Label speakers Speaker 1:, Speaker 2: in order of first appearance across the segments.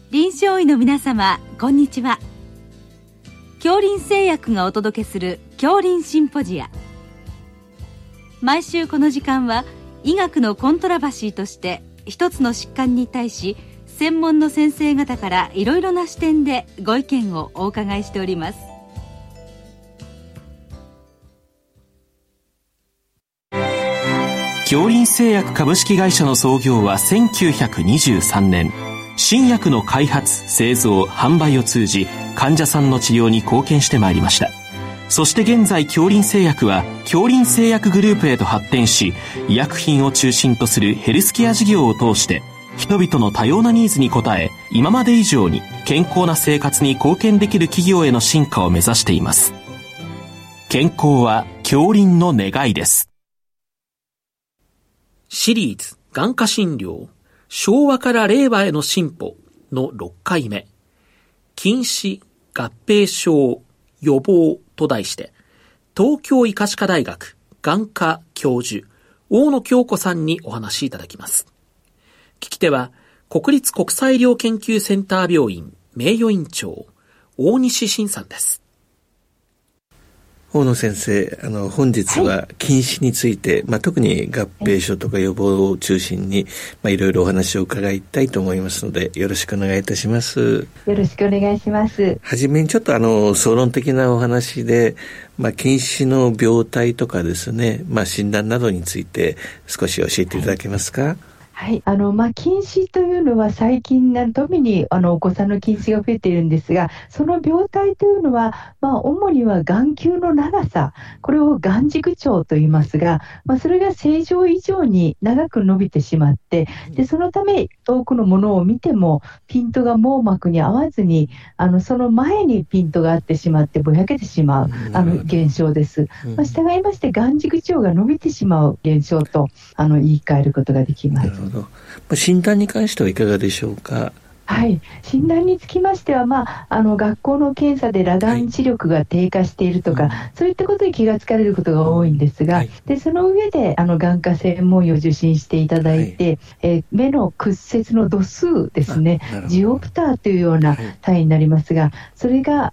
Speaker 1: 臨床医の皆様、こんにちは。杏林製薬がお届けする杏林シンポジア。毎週この時間は医学のコントラバシーとして一つの疾患に対し専門の先生方からいろいろな視点でご意見をお伺いしております。
Speaker 2: 杏林製薬株式会社の創業は1923年。新薬の開発、製造、販売を通じ患者さんの治療に貢献してまいりました。そして現在杏林製薬は杏林製薬グループへと発展し、医薬品を中心とするヘルスケア事業を通して人々の多様なニーズに応え、今まで以上に健康な生活に貢献できる企業への進化を目指しています。健康は杏林の願いです。シリーズ眼科診療昭和から令和への進歩の6回目、近視合併症予防と題して、東京医科歯科大学眼科教授大野京子さんにお話しいただきます。聞き手は国立国際医療研究センター病院名誉院長大西晋さんです。
Speaker 3: 大野先生、本日は近視について、特に合併症とか予防を中心に、いろいろお話を伺いたいと思いますので、よろしくお願いいたします。
Speaker 4: よろしくお願いします。
Speaker 3: はじめにちょっと総論的なお話で、近視の病態とかですね、診断などについて少し教えていただけますか？
Speaker 4: はい、近視というのは最近特にお子さんの近視が増えているんですが、その病態というのは、主には眼球の長さ、これを眼軸長と言いますが、それが正常以上に長く伸びてしまって、でそのため遠くのものを見てもピントが網膜に合わずにその前にピントが合ってしまってぼやけてしまう現象です。従いまして眼軸長が伸びてしまう現象と言い換えることができます。
Speaker 3: 診断に関してはいかがでしょうか？
Speaker 4: はい、診断につきましては、学校の検査で裸眼視力が低下しているとか、そういったことに気がつかれることが多いんですが、でその上で眼科専門医を受診していただいて、目の屈折の度数ですね、ジオプターというような単位になりますが、それが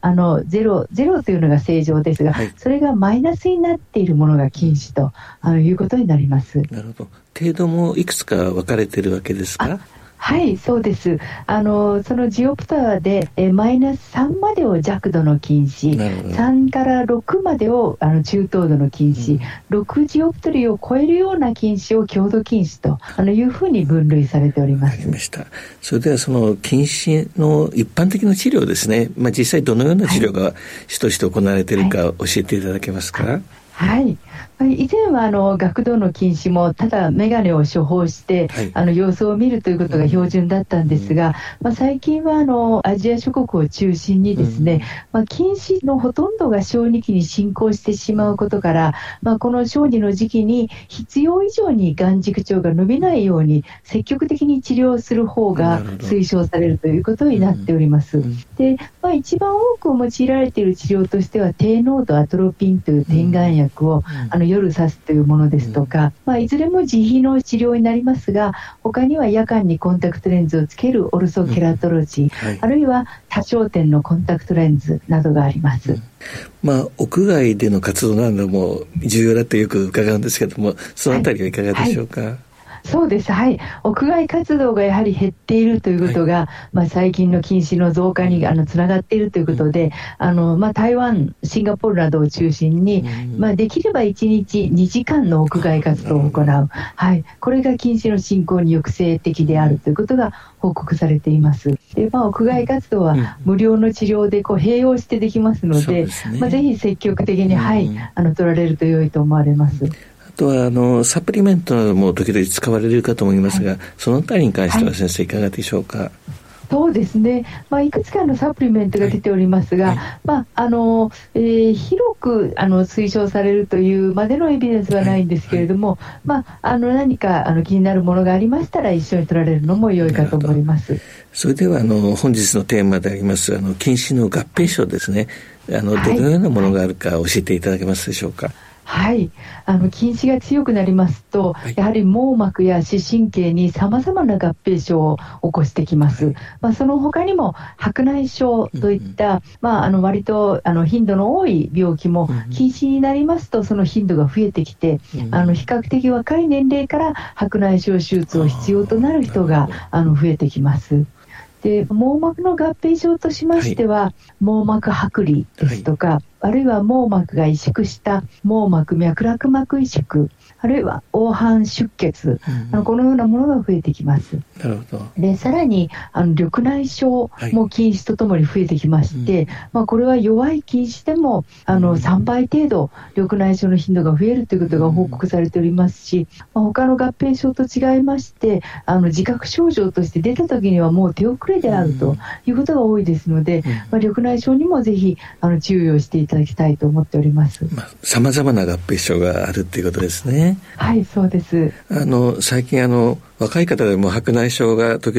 Speaker 4: 0というのが正常ですが、それがマイナスになっているものが近視ということになります。
Speaker 3: なるほど。程度もいくつか分かれているわけですか？
Speaker 4: はい、そうです。そのジオプターでマイナス3までを弱度の近視、3から6までを中等度の近視、6ジオプトリを超えるような近視を強度近視というふうに分類されております。
Speaker 3: わかりました。それではその近視の一般的な治療ですね、実際どのような治療が主として行われているか教えていただけますか？
Speaker 4: はい、以前は学童の近視もただ眼鏡を処方して、様子を見るということが標準だったんですが、最近はアジア諸国を中心にですね、近視のほとんどが小児期に進行してしまうことから、この小児の時期に必要以上に眼軸長が伸びないように積極的に治療する方が推奨されるということになっております。で、一番多く用いられている治療としては低濃度アトロピンという点眼薬を夜刺すというものですとか、いずれも自費の治療になりますが、他には夜間にコンタクトレンズをつけるオルソケラトロジー、あるいは多焦点のコンタクトレンズなどがあります。
Speaker 3: 屋外での活動なども重要だとよく伺うんですけども、そのあたりはいかがでしょうか？
Speaker 4: そうです。はい。屋外活動がやはり減っているということが、最近の近視の増加につながっているということで、台湾、シンガポールなどを中心に、できれば1日2時間の屋外活動を行う。はい。これが近視の進行に抑制的であるということが報告されています。で、屋外活動は無料の治療で併用してできますので、ぜひ積極的に、取られると良いと思われます。
Speaker 3: あとはサプリメントなども時々使われるかと思いますが、そのあたりに関しては先生いかがでしょうか？
Speaker 4: そうですね、いくつかのサプリメントが出ておりますが、広く推奨されるというまでのエビデンスはないんですけれども、何か気になるものがありましたら一緒に取られるのも良いかと思います。
Speaker 3: それでは本日のテーマであります近視の合併症ですね、どのようなものがあるか教えていただけますでしょうか？
Speaker 4: はい、近視が強くなりますと、はい、やはり網膜や視神経にさまざまな合併症を起こしてきます、はい、その他にも白内障といった、割と頻度の多い病気も、近視になりますとその頻度が増えてきて、比較的若い年齢から白内障手術を必要となる人が増えてきます。で網膜の合併症としましては、はい、網膜剥離ですとか、はい、あるいは網膜が萎縮した網膜脈絡膜萎縮、あるいは黄斑出血、このようなものが増えてきます。
Speaker 3: なるほど。
Speaker 4: でさらに緑内障も近視とともに増えてきまして、これは弱い近視でも3倍程度緑内障の頻度が増えるということが報告されておりますし、他の合併症と違いまして自覚症状として出た時にはもう手遅れであるということが多いですので、緑内障にもぜひ注意をしていただきたいと思っております。
Speaker 3: さまざまな合併症があるということですね。
Speaker 4: はい、そうです。
Speaker 3: 最近若い方でも白内障が時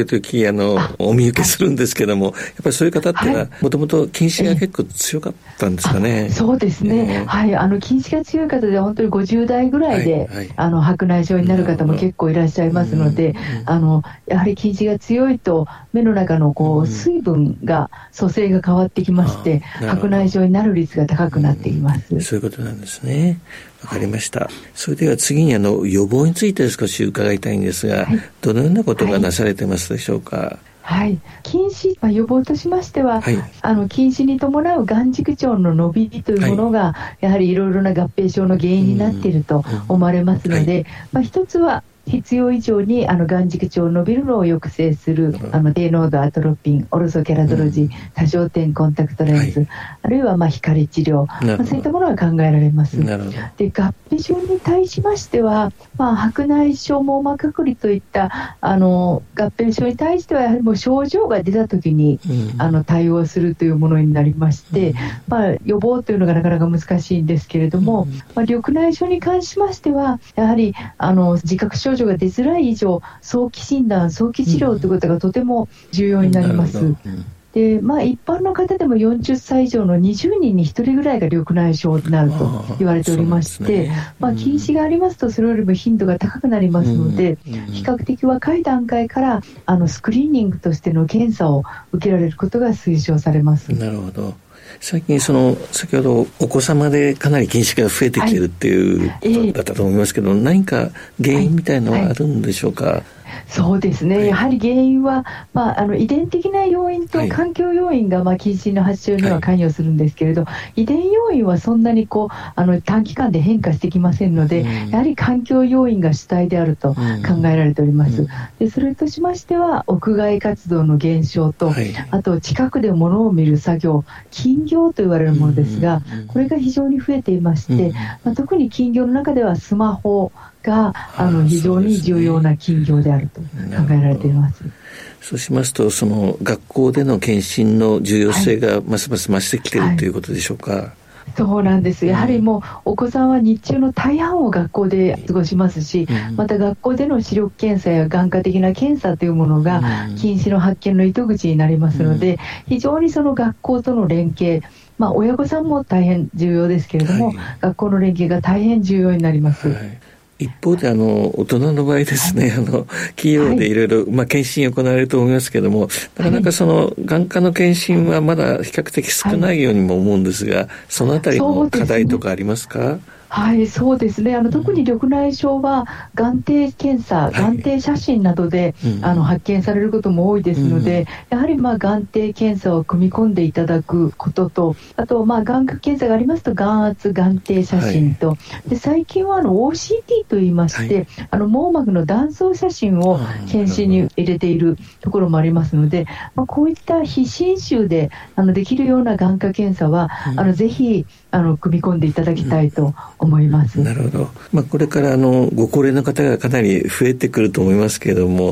Speaker 3: 々お見受けするんですけども、やっぱりそういう方ってのはもともと近視が結構強かったんですかね。
Speaker 4: そうですね、はい、近視が強い方では本当に50代ぐらいで、白内障になる方も結構いらっしゃいますので、やはり近視が強いと目の中の水分が組成が変わってきまして、白内障になる率が高くなっています。
Speaker 3: そういうことなんですね。わかりました。それでは次に予防について少し伺いたいんですが、はい、どのようなことがなされてますでしょうか。
Speaker 4: はい、近視、予防としましては、はい、近視に伴う眼軸長の伸びというものが、やはりいろいろな合併症の原因になっていると思われますので、一つは必要以上に眼軸長伸びるのを抑制する低濃度アトロピン、オルソケラドロジー、多焦点コンタクトレンズ、あるいは光治療、そういったものが考えられます。で合併症に対しましては、白内障、網膜剥離といった合併症に対してはやはりもう症状が出た時に対応するというものになりまして、予防というのがなかなか難しいんですけれども、緑内障に関しましてはやはり自覚症状が出づらい以上、早期診断、早期治療ということがとても重要になります。で一般の方でも40歳以上の20人に1人ぐらいが緑内障になると言われておりまして、近視がありますとそれよりも頻度が高くなりますので、比較的若い段階からスクリーニングとしての検査を受けられることが推奨されます。
Speaker 3: なるほど。最近先ほどお子様でかなり近視が増えてきているっていうことだったと思いますけど、何か原因みたいなのはあるんでしょうか。
Speaker 4: そうですね、やはり原因は、遺伝的な要因と環境要因が、近視の発症には関与するんですけれど、遺伝要因はそんなに短期間で変化してきませんので、やはり環境要因が主体であると考えられております。でそれとしましては屋外活動の減少と、あと近くで物を見る作業、近業と言われるものですが、これが非常に増えていまして、特に近業の中ではスマホが非常に重要な近業であると考えられています。
Speaker 3: そうしますと学校での検診の重要性がますます増してきているということでしょうか。
Speaker 4: そうなんです。やはりもうお子さんは日中の大半を学校で過ごしますし、また学校での視力検査や眼科的な検査というものが近視の発見の糸口になりますので、非常に学校との連携、親御さんも大変重要ですけれども、学校の連携が大変重要になります。
Speaker 3: 一方で大人の場合ですね、企業でいろいろ検診行われると思いますけれども、なかなか眼科の検診はまだ比較的少ないようにも思うんですが、そのあたりの課題とかありますか？
Speaker 4: はい、そうですね。特に緑内障は眼底検査、眼底写真などで、発見されることも多いですので、やはり眼底検査を組み込んでいただくことと、あと眼科検査がありますと眼圧、眼底写真と、で最近はOCT といいまして、網膜の断層写真を検診に入れているところもありますので、こういった非侵襲でできるような眼科検査はぜひ組み込んでいただきたいと思います。
Speaker 3: なるほど。これからご高齢の方がかなり増えてくると思いますけれども、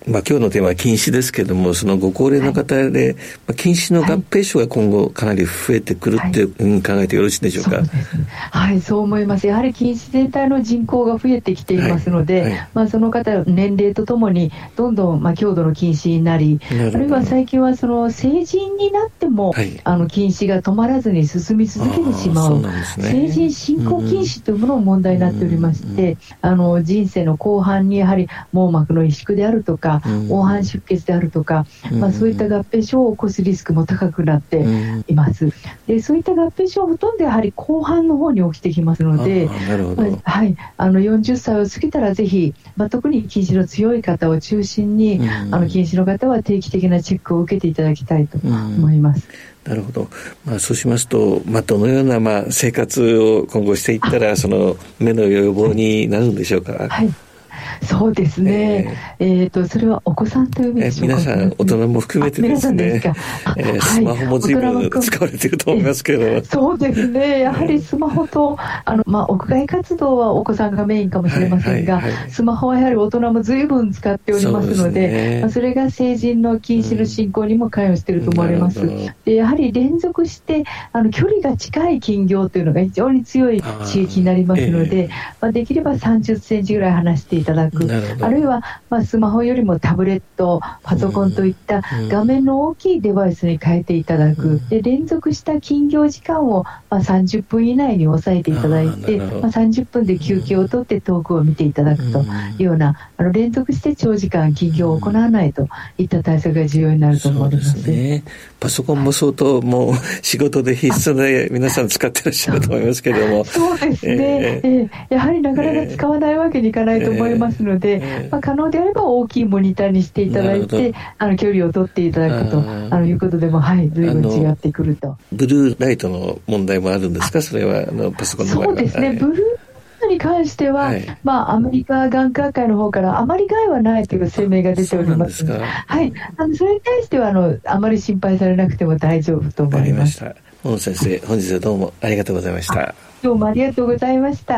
Speaker 3: 今日のテーマは近視ですけれども、そのご高齢の方で、近視の合併症が今後かなり増えてくるっていうふうに考えてよろしいでしょうか。
Speaker 4: そうですね。はい、そう思います。やはり近視全体の人口が増えてきていますので、その方年齢とともにどんどん強度の近視になり、あるいは最近はその成人になっても、近視が止まらずに進み続けてしまう、成人進行近視というものも問題になっておりまして、人生の後半にやはり網膜の萎縮であるとか、黄斑出血であるとか、そういった合併症を起こすリスクも高くなっています。で、そういった合併症はほとんどやはり後半の方に起きてきますので、40歳を過ぎたらぜひ、特に近視の強い方を中心に、近視の方は定期的なチェックを受けていただきたいと思います。
Speaker 3: なるほど。そうしますと、どのような生活を今後していったらその目の予防になるんでしょうか。
Speaker 4: そうですね、それはお子さんという意味でしょうか。
Speaker 3: 皆さん大人も含めてですね、スマホも随分使われていると思いますけど、
Speaker 4: そうですね、やはりスマホと屋外活動はお子さんがメインかもしれませんが、スマホはやはり大人も随分使っておりますので、それが成人の近視の進行にも関与していると思われます。で、やはり連続して距離が近い近況というのが非常に強い刺激になりますので、できれば30センチぐらい離していただく、あるいは、スマホよりもタブレット、パソコンといった画面の大きいデバイスに変えていただく、で連続した近況時間を、30分以内に抑えていただいて、30分で休憩を取って遠くを見ていただくというような、連続して長時間近況を行わないといった対策が重要になると思います。
Speaker 3: そうですね。パソコンも相当もう仕事で必須で皆さん使ってらっしゃると思いますけれども、
Speaker 4: そうですね、やはりなかなか使わないわけにいかないと思いますので、可能であれば大きいモニターにしていただいて、距離を取っていただくということでも、随分違ってくると。
Speaker 3: ブルーライトの問題もあるんですか。それはパソコンの場合は。
Speaker 4: そうですね、ブルーに関しては、アメリカ眼科会の方からあまり害はないという声明が出ております。それに対してはあまり心配されなくても大丈夫と思います。
Speaker 3: わかりました。大野先生、本日はどうもありがとうございました。
Speaker 4: どうもありがとうございました。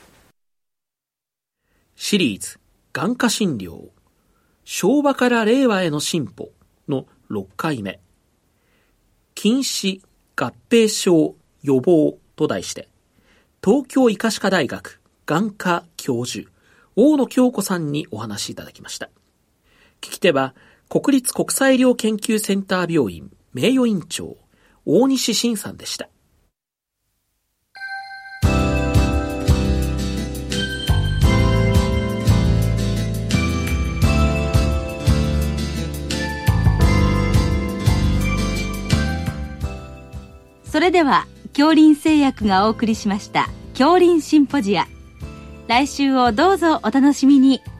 Speaker 2: シリーズ眼科診療昭和から令和への進歩の6回目、近視合併症予防と題して、東京医科歯科大学眼科教授大野京子さんにお話しいただきました。聞き手は国立国際医療研究センター病院名誉院長大西晋さんでした。
Speaker 1: それでは京林製薬がお送りしました京林シンポジア、来週をどうぞお楽しみに。